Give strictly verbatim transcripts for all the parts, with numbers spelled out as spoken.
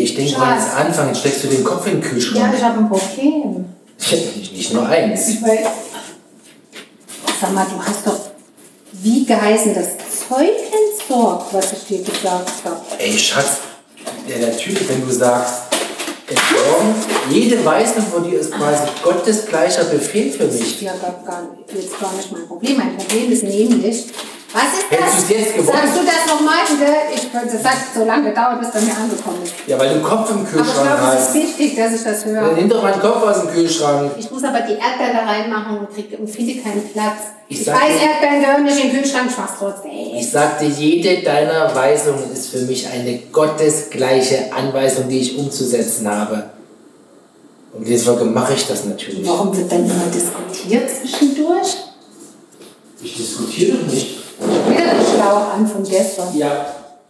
ich denke mal ans Anfang, jetzt steckst du den Kopf in den Kühlschrank. Ja, ich habe ein Problem. Nicht, nicht nur eins. Ich weiß, sag mal, du hast doch wie geheißen das Zeug entsorgt, was ich dir gesagt habe. Ey, Schatz, ja, natürlich, wenn du sagst, entsorgen, jede Weisung von dir ist quasi Gottes gleicher Befehl für mich. Das ist ja gar, gar, jetzt gar nicht mein Problem. Mein Problem ist nämlich, was ist das? Hättest du es jetzt gewollt? Sagst du das nochmal? Ich könnte das hat so lange gedauert, bis bei mir angekommen ist. Ja, weil du den Kopf im Kühlschrank aber ich glaube, hast. es ist wichtig, dass ich das höre. Dann nimm doch meinen Kopf aus dem Kühlschrank. Ich muss aber die Erdbeeren da reinmachen und, krieg, und finde keinen Platz. Ich, Ich ich weiß, Erdbeeren gehören nicht in den Kühlschrank, ich mach's trotzdem. Ich sagte, jede deiner Weisungen ist für mich eine gottesgleiche Anweisung, die ich umzusetzen habe. Und deswegen mache ich das natürlich. Warum wird dann immer diskutiert zwischendurch? Ich diskutiere nicht. Wieder der Schlauch an von gestern. Ja.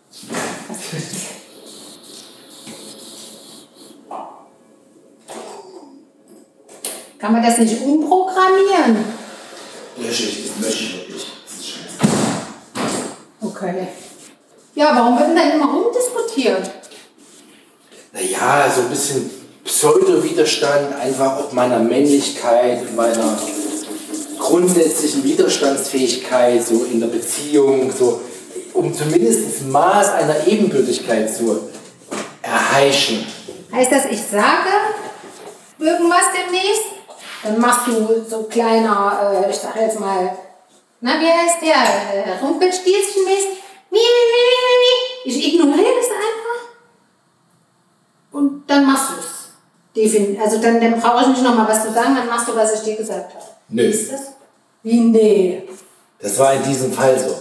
Kann man das nicht umprogrammieren? Lösche ich, das lösche ich wirklich. Das ist scheiße. Okay. Ja, warum wird denn dann immer rumdiskutiert? Naja, so ein bisschen Pseudo-Widerstand, einfach ob meiner Männlichkeit, meiner grundsätzlichen Widerstandsfähigkeit, so in der Beziehung, so, um zumindest das Maß einer Ebenbürtigkeit zu erheischen. Heißt das, ich sage irgendwas demnächst? Dann machst du so kleiner, äh, ich sag jetzt mal, na, wie heißt der? Äh, Rumpelstilzchen-mäßig. Ich ignoriere das einfach. Und dann machst du es. Also dann, dann brauche ich nicht nochmal was zu sagen, dann machst du, was ich dir gesagt habe. Nö. Ist das? Wie nee? Das war in diesem Fall so.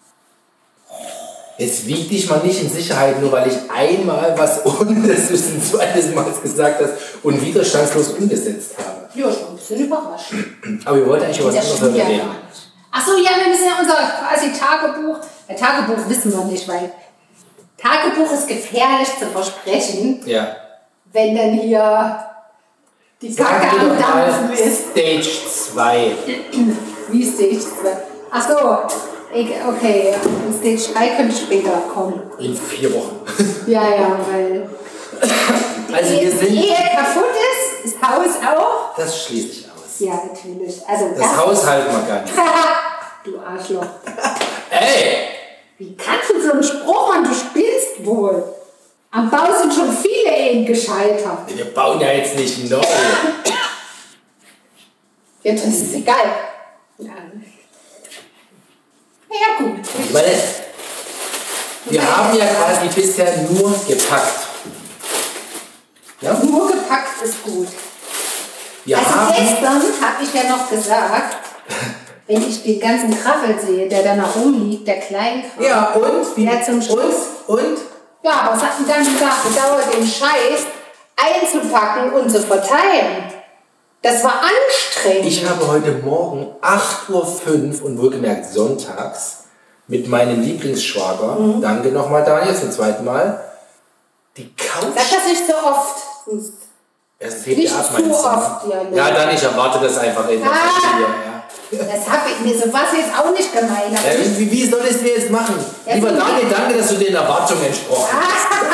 Jetzt wieg dich mal nicht in Sicherheit, nur weil ich einmal was, ohne dass du es ein zweites Mal gesagt hast, und widerstandslos umgesetzt habe. Ja, ich bin ein bisschen überrascht. Aber wir wollten eigentlich über was anderes ja reden. Achso, ja, wir müssen ja unser quasi Tagebuch, bei Tagebuch wissen wir nicht, weil Tagebuch ist gefährlich zu versprechen, Ja. wenn dann hier die Kacke Sagen wir am doch mal Dampfen ist. Stage zwei. Wie Stage zwei? Achso, okay, und Stage drei könnte später kommen. In vier Wochen. Ja, ja, weil Also wir die sind. Ehe kaputt ist, das Haus auch. Das schließe ich aus. Ja, natürlich. Also Das Haus halten wir gar nicht. Du Arschloch. Ey! Wie kannst du so einen Spruch machen? Du spielst wohl. Am Bau sind schon viele Ehen gescheitert. Wir bauen ja jetzt nicht neu. Ja, das ist egal. Ja, ja gut. Ich meine, wir haben ja quasi bisher nur gepackt. Ja? Nur gepackt ist gut. Wir also haben gestern habe ich ja noch gesagt, wenn ich den ganzen Krabbel sehe, der da noch rumliegt, der Kleinkram, Ja, und? Wie, der zum Schluss. Und? Und? Ja, aber es hat den ganzen Tag gedauert, den Scheiß einzupacken und zu verteilen. Das war anstrengend. Ich habe heute Morgen acht Uhr fünf und wohlgemerkt sonntags mit meinem Lieblingsschwager, mhm. danke nochmal Daniel zum zweiten Mal, die Couch... Sag das nicht so oft. Es hebt ja ab, meinst du? Oft, ja, ja, dann ich erwarte das einfach in der ah, Familie. Ja. Das habe ich mir sowas jetzt auch nicht gemeint. Ja, wie, wie soll ich es mir jetzt machen? Ja, Lieber Daniel, danke, dass du den Erwartungen entsprochen hast.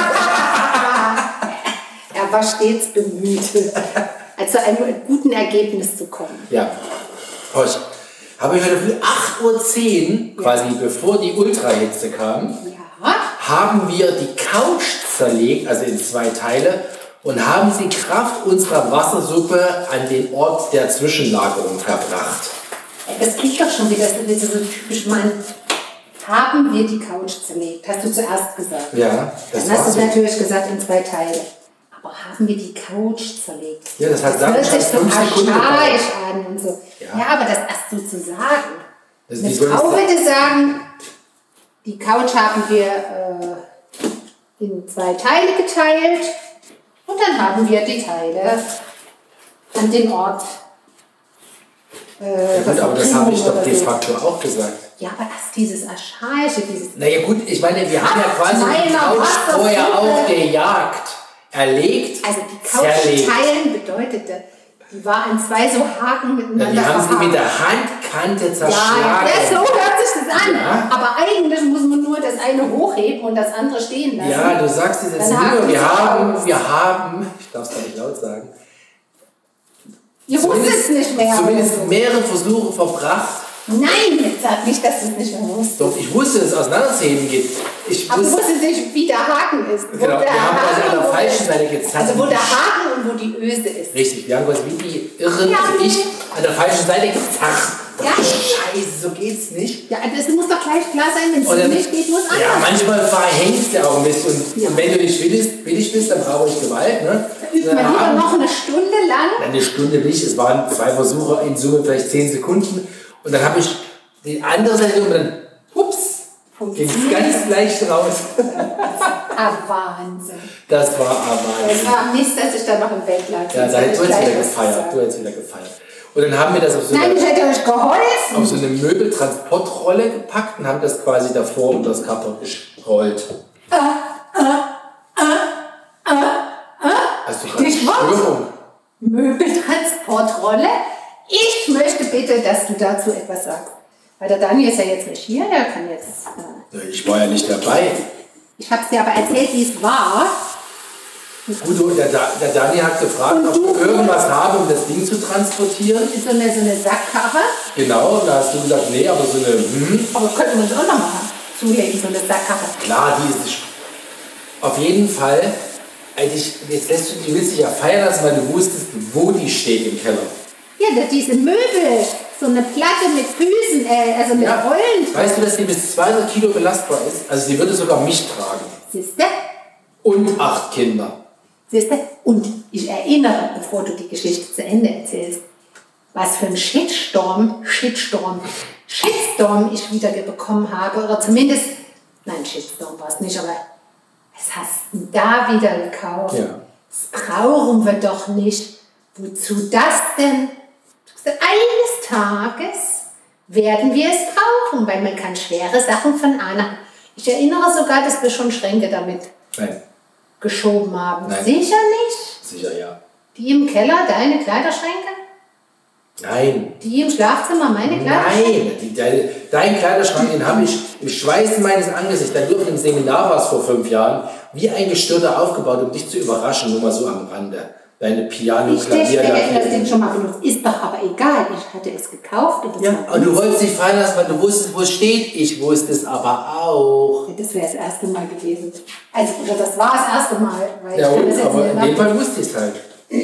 Er war stets bemüht, zu einem guten Ergebnis zu kommen. Ja. Horch, habe ich heute früh acht Uhr zehn, ja. quasi bevor die Ultrahitze kam, ja. haben wir die Couch zerlegt, also in zwei Teile, und haben sie Kraft unserer Wassersuppe an den Ort der Zwischenlagerung verbracht. Das klingt doch schon wieder so, so typisch, Mann. Haben wir die Couch zerlegt? Hast du zuerst gesagt. Ja, das Dann hast du so. natürlich gesagt in zwei Teile. Aber haben wir die Couch zerlegt? Ja, das hat das hört sich so Sekunden archaisch an und so. Ja. ja, aber das erst so zu sagen. Das Eine Frau würde sagen, die Couch haben wir äh, in zwei Teile geteilt und dann haben wir die Teile an den Ort. Äh, ja gut, aber das habe ich doch de facto auch gesagt. Ja, aber das dieses Archaische, dieses... Naja gut, ich meine, wir haben ja quasi die Couch vorher auch gejagt, erlegt, Also die Couch zerlegt. teilen bedeutete, Die war an zwei so Haken miteinander. Ja, die haben sie verhakt. mit der Handkante zerschlagen. Ja, ja, so hört sich das an. Ja. Aber eigentlich muss man nur das eine hochheben und das andere stehen lassen. Ja, du sagst es jetzt Dann haken lieber. Wir sie haben, aus. wir haben, ich darf es gar nicht laut sagen, Ihr wusstet es nicht mehr. zumindest oder so. mehrere Versuche verbracht. Nein, jetzt sag nicht, dass du es nicht mehr wusstest. Doch, ich wusste, dass es auseinanderzuheben geht. Ich Aber du wusste, wusstest nicht, wie der Haken ist. Wo genau, der wir haben also an der wo- falschen Seite gezapft. Also wo der Haken und wo die Öse ist. Richtig, wir haben quasi wie die Irren, Ja. also ich, an der falschen Seite gezerrt. Ja. Scheiße, so geht's nicht. Ja, das muss doch gleich klar sein, wenn es Und so dann- nicht geht, muss anders. Ja, manchmal verhängst du auch ein bisschen. Und, Ja. und wenn du nicht willig, willig bist, dann brauche ich Gewalt. Ne? Da übt man Dann lieber haben- noch eine Stunde lang. Eine Stunde nicht, es waren zwei Versuche, in Summe vielleicht zehn Sekunden. Und dann habe ich die andere Seite und dann, ups, ging es ganz leicht raus. Ah, Wahnsinn. Das war aber. Es war Mist, dass ich da noch im Bett lag. Ja, Sonst da hätte hättest du ich jetzt gleich wieder was gefeiert. gesagt. Du hättest wieder gefeiert. Und dann haben wir das auf so Nein, ich eine, hätte euch geholfen. auf so eine Möbeltransportrolle gepackt und haben das quasi davor unter das Carport gerollt. Hast du gerade Nicht wahr? Störung? Möbeltransportrolle. Ich möchte bitte, dass du dazu etwas sagst. Weil der Daniel ist ja jetzt nicht hier, der kann jetzt... Äh, Ja, ich war ja nicht dabei. ich habe es dir aber erzählt, wie es war. Gut, und der, Da- der Dani hat gefragt, Und ob du- wir irgendwas haben, um das Ding zu transportieren. So eine, so eine Sackkarre. Genau, da hast du gesagt, nee, aber so eine, hm, Aber könnten wir uns auch noch mal zulegen, so eine Sackkarre. klar, die ist nicht. Auf jeden Fall, eigentlich, jetzt lässt du, die willst dich ja feiern lassen, weil du wusstest, wo die steht im Keller. Ja, das- diese Möbel. So eine Platte mit Füßen, äh, also mit Ja. Rollen. Weißt du, dass die bis zweihundert Kilo belastbar ist? Also die würde sogar mich tragen. Siehste? Und acht Kinder. Siehste? Und ich erinnere, bevor du die Geschichte zu Ende erzählst, was für ein Shitstorm, Shitstorm, Shitstorm ich wieder bekommen habe. Oder zumindest, nein, Shitstorm war es nicht, aber was hast du denn da wieder gekauft? Ja. Das brauchen wir doch nicht. Wozu das denn? Eines Tages werden wir es brauchen, weil man kann schwere Sachen von A nach... Ich erinnere sogar, dass wir schon Schränke damit Nein, geschoben haben. Nein. Sicher nicht? sicher ja. Die im Keller, deine Kleiderschränke? Nein. Die im Schlafzimmer, meine Kleiderschränke? Nein, die, dein, dein Kleiderschrank, den habe ich im Schweißen meines Angesichts, da du auf einem Seminar warst vor fünf Jahren, wie ein Gestörter aufgebaut, um dich zu überraschen, nur mal so am Rande. Deine Piano, Ich denke, Klavier, wir hätten das Ding schon mal benutzt. Ist doch aber egal. Ich hatte es gekauft. Und das, Ja, war und du gut. wolltest dich fallen lassen, weil du wusstest, wo es steht. Ich wusste es aber auch. Das wäre das erste Mal gewesen. Also, oder das war das erste Mal. Weil Ja, ich kann und, das jetzt aber nicht in dem mehr- Fall wusste ich es halt.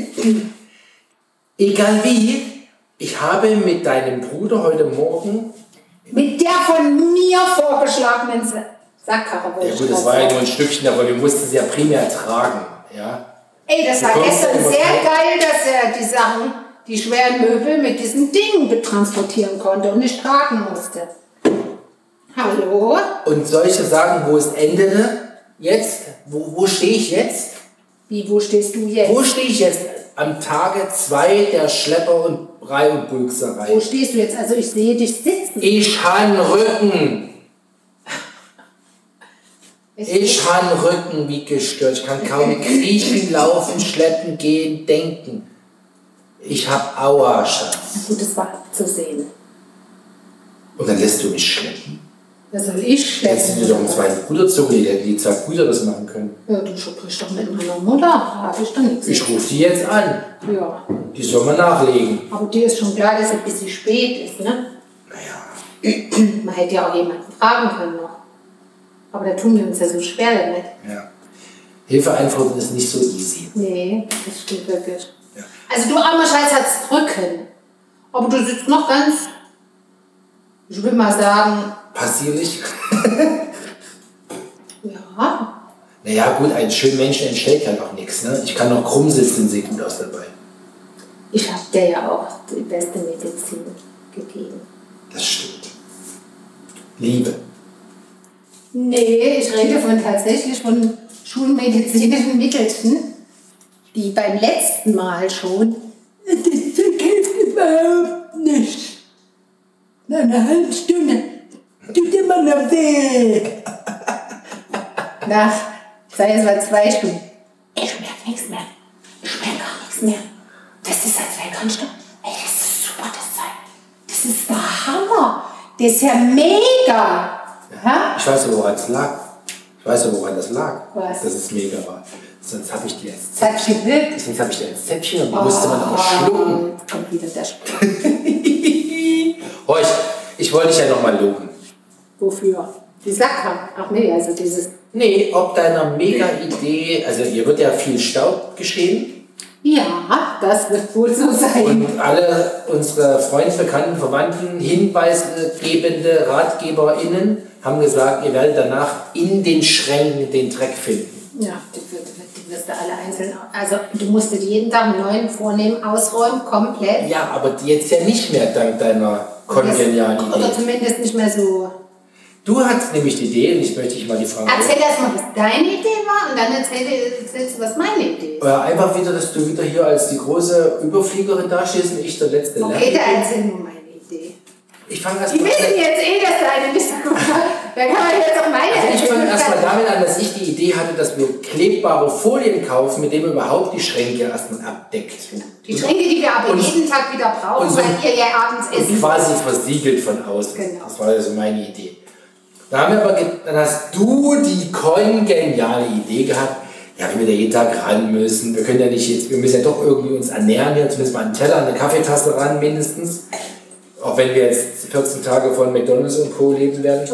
Egal wie, ich habe mit deinem Bruder heute Morgen, Mit der von mir vorgeschlagenen Sa- Sackkarre. wollte ja ich gut, das gerade war ja sagen. nur ein Stückchen, aber wir mussten sie ja primär tragen. Ja. Ey, das Du war kommst gestern ja immer sehr drauf. geil, dass er die Sachen, die schweren Möbel mit diesem Ding transportieren konnte und nicht tragen musste. Hallo? Und solche Sachen, wo es endete, jetzt, wo, wo stehe ich jetzt? Wie, wo stehst du jetzt? Wo stehe ich jetzt? Am Tage zwei der Schlepper und Brei und Wo Bulkserei. stehst du jetzt? Also ich sehe dich sitzen. Ich han Rücken. Ich han Rücken wie gestört. Ich kann kaum kriechen, laufen, schleppen, gehen, denken. Ich hab Aua, Schatz. Gut, das war abzusehen. Und dann lässt du mich schleppen. Was soll ich Hättest du schleppen? dir doch einen zweiten Bruder zugelegt, hätten die zwei Brüder das machen können. Ja, du sprichst doch mit meiner Mutter. Da habe ich doch nichts. Ich rufe die jetzt an. Ja, Die soll mal nachlegen. aber dir ist schon klar, dass es ein bisschen spät ist, ne? Naja, Man hätte ja auch jemanden fragen können noch. Aber da tun wir uns ja so schwer damit. ja. Hilfe einfordern ist nicht so easy. Nee, das stimmt wirklich. Ja. Also du armer Scheiß hast Rücken. Aber du sitzt noch ganz, ich will mal sagen, Passierlich. ja, Naja, gut, ein schönen Menschen entstellt halt auch nichts. Ne? Ich kann noch krumm sitzen und sehe gut aus dabei. ich habe dir ja auch die beste Medizin gegeben. Das stimmt. Liebe. Nee, ich rede von tatsächlich von schulmedizinischen Mittelchen, die beim letzten Mal schon, das hilft überhaupt nicht. Nach einer halben Stunde tut immer noch weh. Nach, sei es mal zwei Stunden, ich merke nichts mehr. Ich merke gar nichts mehr. Das ist, als wäre Hammer. Das ist ja mega. Ja? Ich weiß ja, woran es lag. Ich weiß ja, woran das lag. Was? Dass es mega war. Sonst habe ich die als Das hat gewirkt. Sonst habe ich die als Zäpfchen und die musste man aber schlucken. Jetzt kommt wieder der Spruch. Horch, ich wollte dich ja nochmal loben. Wofür? Die Sackhaft. Ach nee, also dieses... Nee, ob deiner Mega-Idee, also hier wird ja viel Staub geschehen. Ja, das wird wohl so sein. Und alle unsere Freunde, Bekannten, Verwandten, hinweisgebende RatgeberInnen haben gesagt, ihr werdet danach in den Schränken den Dreck finden. Ja, die, die, die wirst du alle einzeln... Also du musst dir jeden Tag einen neuen vornehmen, ausräumen, komplett. Ja, aber jetzt ja nicht mehr dank deiner kongenialen Idee. Oder zumindest nicht mehr so... Du hast nämlich die Idee, und ich möchte dich mal die Frage... Erzähl erst mal, was deine Idee war und dann erzähl, erzählst du, was meine Idee ist. Äh, einfach wieder, dass du wieder hier als die große Überfliegerin dastehst und ich der letzte Okay, dann erzähl nur meine Idee. Ich fange erst Die mal wissen jetzt eh, dass deine nicht so gut war. Dann kann man jetzt auch meine also ich fange erzählen. erstmal damit an, dass ich die Idee hatte, dass wir klebbare Folien kaufen, mit denen man überhaupt die Schränke erstmal abdeckt. Die Schränke, die wir aber Und- jeden Tag wieder brauchen, und so- weil ihr ja abends Und essen. quasi versiegelt von außen. Genau. Das war also meine Idee. Da haben wir aber, ge- dann hast du die kongeniale Idee gehabt, ja, wenn wir da jeden Tag ran müssen, wir können ja nicht jetzt, wir müssen ja doch irgendwie uns ernähren, hier zumindest mal einen Teller, eine Kaffeetasse ran mindestens. Auch wenn wir jetzt vierzehn Tage von McDonalds und Co. leben werden.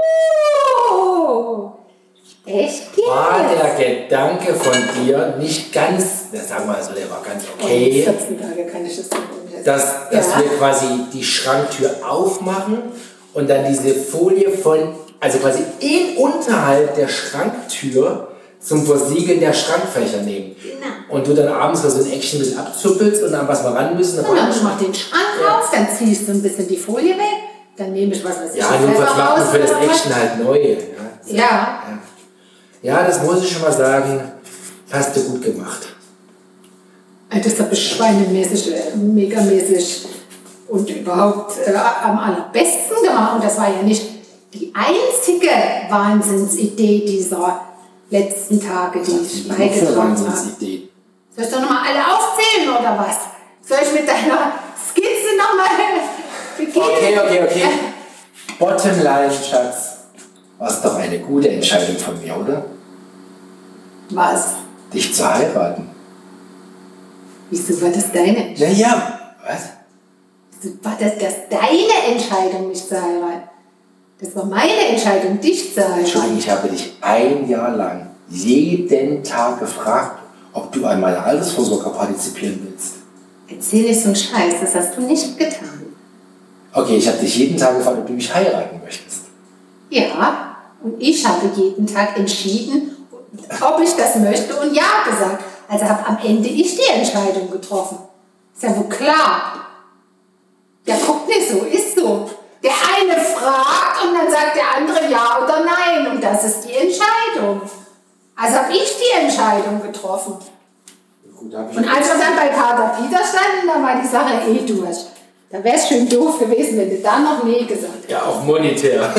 Oh, echt jetzt? War der Gedanke von dir nicht ganz, ja, sagen wir mal so, der war ganz okay, vierzehn Tage kann ich das nicht. dass, dass Ja. wir quasi die Schranktür aufmachen und dann diese Folie von, also quasi in unterhalb der Schranktür zum Versiegeln der Schrankfächer nehmen. Genau. Und du dann abends so ein Eckchen mit abzuppelst und dann was wir ran müssen. Genau, ich mach den Schrank Ja. auf, dann ziehst du ein bisschen die Folie weg, dann nehme ich was weiß ich. Ja, einen nur Pfeffer was macht man für das oder was. Action halt neu. Ja. Ja. Ja. Ja, das muss ich schon mal sagen, hast du gut gemacht. Das habe ich schweinemäßig, äh, megamäßig und überhaupt äh, am allerbesten gemacht. Und das war ja nicht die einzige Wahnsinnsidee dieser letzten Tage, die ich beigetragen habe. Wahnsinnsidee. Soll ich doch nochmal alle aufzählen oder was? Soll ich mit deiner Skizze nochmal beginnen? Okay, okay, okay. Bottomline, Schatz. War es doch eine gute Entscheidung von mir, oder? Was? Dich zu heiraten. Wieso war das deine Entscheidung? Naja, was? Wieso war das, das deine Entscheidung, mich zu heiraten? Das war meine Entscheidung, dich zu Entschuldigung, heiraten. ich habe dich ein Jahr lang jeden Tag gefragt, ob du an meiner Altersvorsorge partizipieren willst. Erzähl nicht so einen Scheiß, das hast du nicht getan. Okay, ich habe dich jeden Tag gefragt, ob du mich heiraten möchtest. Ja, und ich habe jeden Tag entschieden, ob ich das möchte und ja gesagt. Also habe am Ende ich die Entscheidung getroffen. Ist ja wohl klar. Der guckt nicht so, ist so. Der eine fragt und dann sagt der andere ja oder nein und das ist die Entscheidung. Also habe ich die Entscheidung getroffen. Gut, da hab ich Und als wir dann bei Pater Peter standen, da war die Sache eh durch. Da wäre es schön doof gewesen, wenn du da noch nee gesagt hättest. ja, auch monetär.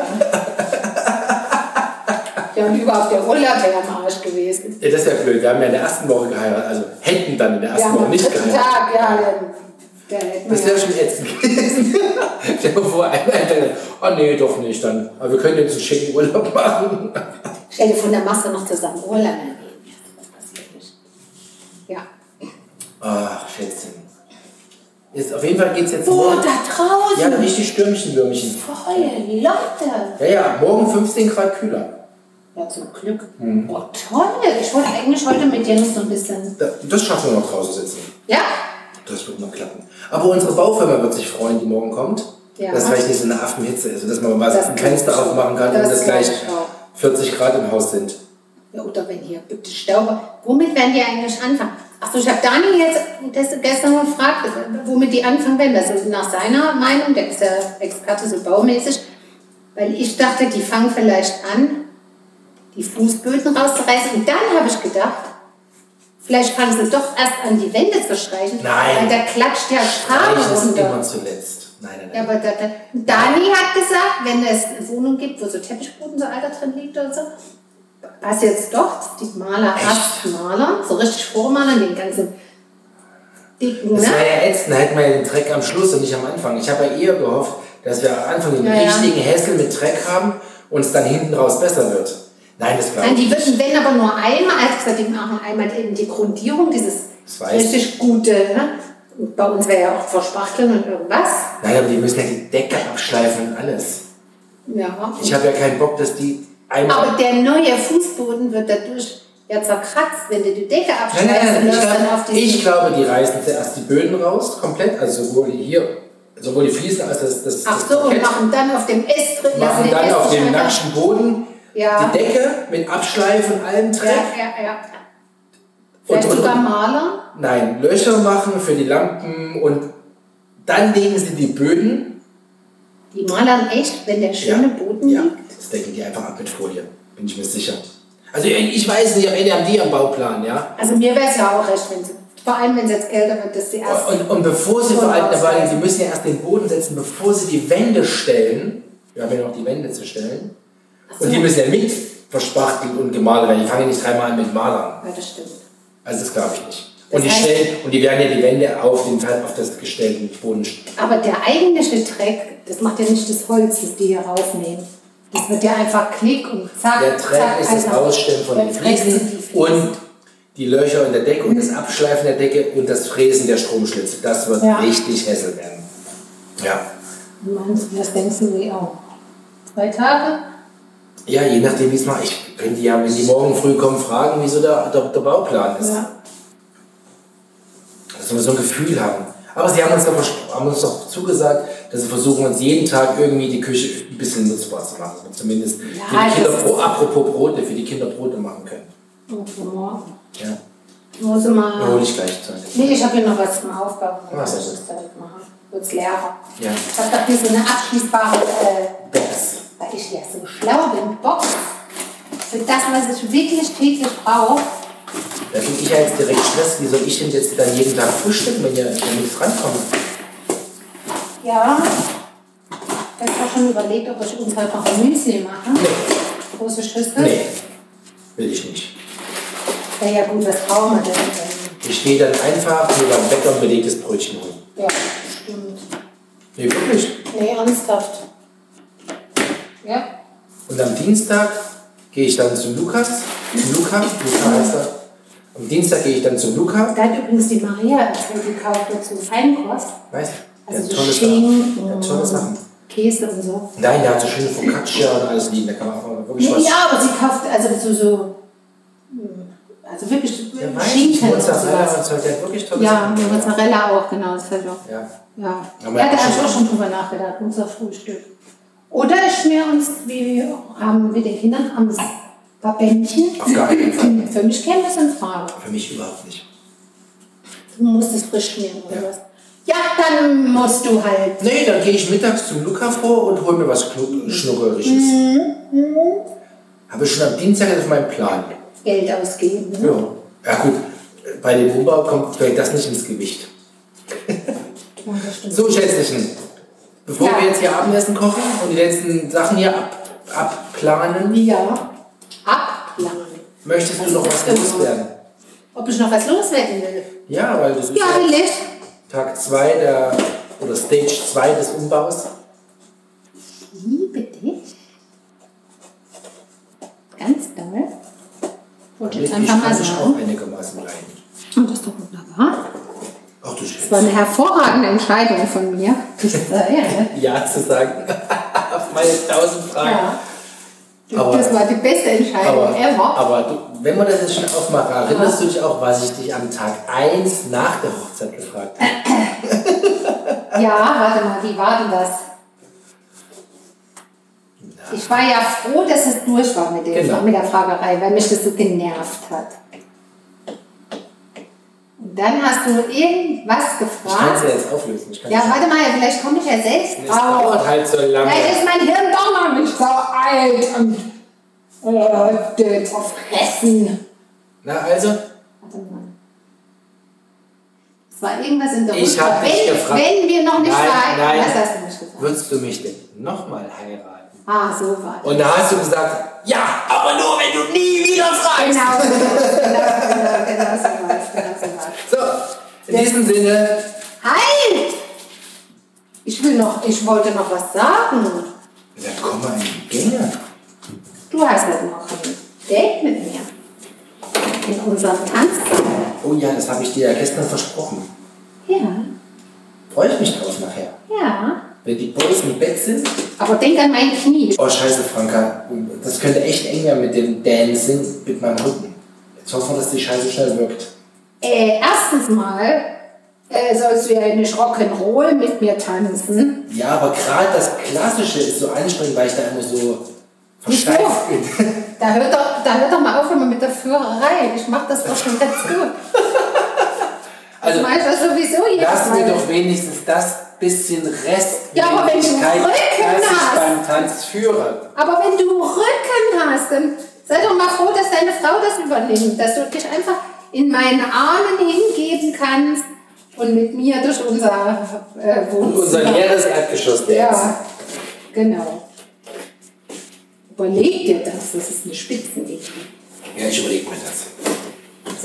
Ja, und überhaupt der Urlaub wäre am Arsch gewesen. Ja, das ist ja blöd. Wir haben ja in der ersten Woche geheiratet. Also hätten dann in der Wir ersten haben Woche am nicht dritten geheiratet. Tag, ja, der, der hätten Das wir wäre ja. schon ätzend gewesen. Stell dir mal vor, einer hätte oh nee, doch nicht dann. Aber wir können jetzt einen schicken Urlaub machen. Stell dir vor, dann machst du noch zusammen Urlaub. Das passiert nicht. Ja. Ach, Schätzchen. Jetzt, auf jeden Fall geht es jetzt Oh, morgen. da draußen. Ja, richtig Stürmchen-Würmchen. Volle Leute. Ja, ja, morgen fünfzehn Grad kühler. Ja, zum Glück. Hm. Oh, toll. Ich wollte eigentlich heute mit dir noch so ein bisschen... Da- Das schaffen wir noch draußen sitzen. Ja? Das wird noch klappen. Aber unsere Baufirma wird sich freuen, die morgen kommt. Ja. Dass vielleicht nicht so eine Affenhitze ist, dass man was Das ein Fenster glaub ich aufmachen kann auch. und Das das gleich glaub ich auch. vierzig Grad im Haus sind. Ja, oder wenn hier gibt es Stauber. Womit werden die eigentlich anfangen? Achso, ich habe Dani jetzt das gestern mal gefragt, womit die anfangen werden. Das ist nach seiner Meinung, der ist ja Experte so baumäßig. Weil ich dachte, die fangen vielleicht an, die Fußböden rauszureißen. Und dann habe ich gedacht, vielleicht fangen sie doch erst an, die Wände zu streichen. Nein. Weil da klatscht ja Farbe Reich ist immer runter. zuletzt. Nein, nein, Ja, nein. aber da, da, Dani hat gesagt, wenn es eine Wohnung gibt, wo so Teppichboden so alter drin liegt oder so, was jetzt doch, die Maler erst malern, so richtig vormalern, den ganzen, dicken, Das ne? war ja ätzend, da hätten wir ja den Dreck am Schluss und nicht am Anfang. Ich habe ja eher gehofft, dass wir am Anfang den Ja, richtigen ja. Hässel mit Dreck haben und es dann hinten raus besser wird. Nein, das glaube Nein, ich die nicht. würden, wenn aber nur einmal, also gesagt, die machen einmal eben die Grundierung, dieses Das weiß richtig gute, ne? Und bei uns wäre ja auch Verspachteln und irgendwas. Nein, aber die müssen ja die Decke abschleifen und alles. Ja. Ich habe ja keinen Bock, dass die einmal... Aber der neue Fußboden wird dadurch ja zerkratzt, wenn du die Decke Nein, nein, abschneidest nein, und ich, läufst dann glaub, auf die... ich glaube, die reißen zuerst die Böden raus, komplett, also sowohl die hier, sowohl die Fliesen als das, das, Ach das so, und Parkett. machen dann auf dem Estrich... Machen dann auf dem nackten Boden Ja. die Decke mit Abschleif und allem Ja, Dreck. ja, ja. Und, Vielleicht und, sogar und, Maler. nein, Löcher machen für die Lampen und dann legen sie die Böden. Die malern echt, wenn der schöne Boden ja, liegt. das decken die einfach ab mit Folie, bin ich mir sicher. Also ich weiß nicht, am Ende haben die am Bauplan, ja. Also mir wäre es ja auch recht, wenn sie, vor allem wenn es jetzt kälter wird, dass sie erst... Und, und bevor sie vor allem dabei, sie müssen ja erst den Boden setzen, bevor sie die Wände stellen. Wir haben ja noch die Wände zu stellen. so. Und die müssen ja mit verspachtelt und gemalt werden. Die fangen ja nicht dreimal an mit Malern. Ja, das stimmt. Also das glaube ich nicht. Und Das die, heißt- stellen, und die werden ja die Wände auf, den, auf das gestellten Boden stellen. Aber der eigentliche Dreck, das macht ja nicht das Holz, das die hier raufnehmen. Das wird ja einfach klick und zack, Der Dreck zack. ist das einfach. Ausstellen von Der den Dreck Fliesen sind die Fliesen. und die Löcher in der Decke und das Abschleifen der Decke und das Fräsen der Stromschlitze. Das wird Ja. richtig hässel werden. Ja. Meinst du, das denkst du wie auch? Zwei Tage? Ja, je nachdem, wie es macht. Ich könnte die ja, wenn die morgen früh kommen, fragen, wieso der, der, der Bauplan ist. Ja. Dass wir so ein Gefühl haben. Aber sie haben uns, doch, verspro- haben uns doch zugesagt, dass sie versuchen, uns jeden Tag irgendwie die Küche ein bisschen nutzbar zu machen. Dass wir zumindest Ja, für die Kinder, das Bro- apropos Brote, für die Kinder Brote machen können. Und für morgen. Ja. Muss Dann mal. hole ich gleich Zeit. Nee, ich habe hier noch was zum Aufbauen. Ah, sehr Ich gut. muss direkt machen. Wird's leerer. Ja. Ich habe doch hier so eine abschließbare, äh, Box. weil ich ja so schlau bin, Box. Für das, was ich wirklich täglich brauche. Da kriege ich ja jetzt direkt Stress. Wie soll ich denn jetzt dann jeden Tag frühstücken, wenn ihr wenn nichts rankommt? Ja. Ich habe auch schon überlegt, ob ich uns heute noch ein Müsli mache. Nee. Große Schüssel. Nee, will ich nicht. Wäre ja gut, was brauchen wir denn? Ich gehe dann einfach nur beim Bäcker ein belegtes Brötchen holen. Ja, stimmt. Nee, wirklich. Nee, ernsthaft. Ja. Und am Dienstag gehe ich dann zum Lukas. Zum Luca, Luca heißt er. Am Dienstag gehe ich dann zum Luca. Da hat übrigens die Maria erzählt, die kauft dazu Feinkost. Weißt du? Der Also hat so tolle Schinken, Sachen. Der hat tolle Sachen. Käse und so. Nein, der hat so schöne Focaccia und alles liegen. Da kann man auch wirklich was. Ja, aber sie kauft also so, so also wirklich Der weiß, Schinken und Mozzarella sowas. und so. Der hat wirklich tolle Ja, Sachen. die Mozzarella auch, genau, das fällt auch. Ja. Ja. Aber Ja, da auch habe ich schon- auch schon drüber nachgedacht, unser Frühstück. Oder ich schmier uns, wie wir haben mit den Kindern, abends ein paar Bändchen. Auf gar keinen Fall. Für mich käme das in Frage. Für mich überhaupt nicht. Du musst es frisch schmieren oder Ja. was? Ja, dann musst du halt. Nee, dann gehe ich mittags zum Luca vor und hole mir was Knu- Schnuckerisches. Mhm. Habe ich schon am Dienstag auf meinem Plan. Geld ausgeben. Ne? Ja. Ja gut, bei dem Umbau kommt fällt das nicht ins Gewicht. Ja, das stimmt. So, Schätzchen, bevor Ja. wir jetzt hier Abendessen kochen und die letzten Sachen hier ab, abplanen, Ja. Abplanen. möchtest du noch was Genau. loswerden? Ob ich noch was loswerden will? Ja, weil das ist Ja, will ich. Tag zwei der, oder Stage zwei des Umbaus. Liebe dich. Ganz doll. Wollte ich Ich jetzt einfach mal kann dich sagen. auch einigermaßen leiden. Und das ist doch wunderbar. Ach du Das Schätzchen. war eine hervorragende Entscheidung von mir. Das ist, äh, ja, Ja zu sagen. Auf meine tausend Fragen. ja. Aber- Das war die beste Entscheidung Aber, ever. aber du, wenn man das jetzt schon aufmacht, erinnerst du dich auch, was ich dich am Tag eins nach der Hochzeit gefragt habe? Ja, warte mal, wie war denn das? Ich war ja froh, dass es durch war mit, der, Genau. mit der Fragerei, weil mich das so genervt hat. Und dann hast du irgendwas Ich kann gefragt. es ja jetzt auflösen. Ich kann Ja, es- warte mal, vielleicht komme ich ja selbst Es drauf. dauert halt so lange. Vielleicht ist mein Hirn doch noch nicht so alt und äh, zerfressen. Na also, Warte mal. Es war irgendwas in der Ich Rückfahrt. hab dich wenn, gefragt. wenn wir noch nicht Nein, verheiratet nein. was hast du mich gefragt? würdest du mich denn nochmal heiraten? Ah, so war das. Und da hast du gesagt, ja, aber nur wenn du nie wieder fragst. Genau, genau, genau, genau, genau so war es, genau so war es. So, In diesem Sinne. Halt! Ich will noch, ich wollte noch was sagen. Ja, komm mal in die Gänge. Du hast jetzt noch ein Date mit mir. In unserem Tanzsaal. Oh ja, das habe ich dir ja gestern versprochen. Ja. Freue ich mich drauf nachher. Ja. Wenn die Boys im Bett sind. Aber denk an mein Knie. Oh, scheiße, Franka. Das könnte echt eng werden mit dem Dancing mit meinem Rücken. Jetzt hoffen wir, dass die Scheiße schnell wirkt. Äh, erstens mal äh, sollst du ja nicht Rock'n'Roll mit mir tanzen. Ja, aber gerade das Klassische ist so anstrengend, weil ich da immer so versteift bin. Da hört doch, da hört doch mal auf immer mit der Führerei. Ich mach das doch schon ganz gut. Also, ich meine das sowieso jedes lass Mal. mir doch wenigstens das bisschen Rest, ja, aber wenn du Rücken dass ich hast, beim Tanz führe. aber wenn du Rücken hast, dann sei doch mal froh, dass deine Frau das übernimmt, dass du dich einfach in meinen Armen hingeben kannst und mit mir durch unser äh, Wohnzimmer. Unser leeres Erdgeschoss. Ja, genau. Überleg dir das, das ist eine Spitzenidee. Ja, ich überlege mir das. So.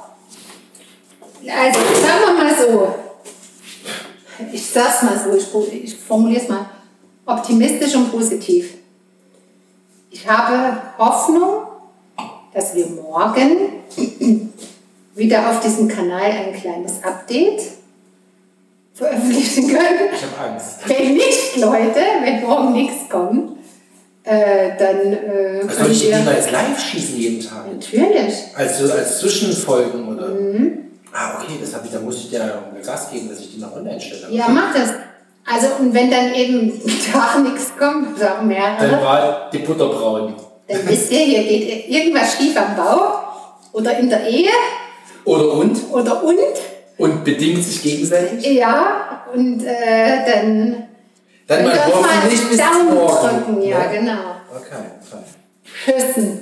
Also, sagen wir mal so. Ich sag's mal so, ich, ich formuliere es mal optimistisch und positiv. Ich habe Hoffnung, dass wir morgen wieder auf diesem Kanal ein kleines Update veröffentlichen können. Ich habe Angst. Wenn nicht, Leute, wenn morgen nichts kommt, äh, dann äh, soll ich die mal jetzt live schießen jeden Tag? Natürlich. Also als Zwischenfolgen oder? Mhm. Ah, okay, das habe ich, da muss ich dir ja Gas geben, dass ich die noch online stelle. Ja, mach das. Also, und wenn dann eben gar nichts kommt, sagen mehrere. Dann war die Butter braun. Dann wisst ihr, hier geht irgendwas schief am Bau oder in der Ehe. Oder und? Oder und. Und bedingt sich gegenseitig? Ja, und äh, dann. Dann mal hoffentlich bis Daumen morgen. drücken, ja, ja, genau. Okay, fein. Küssen.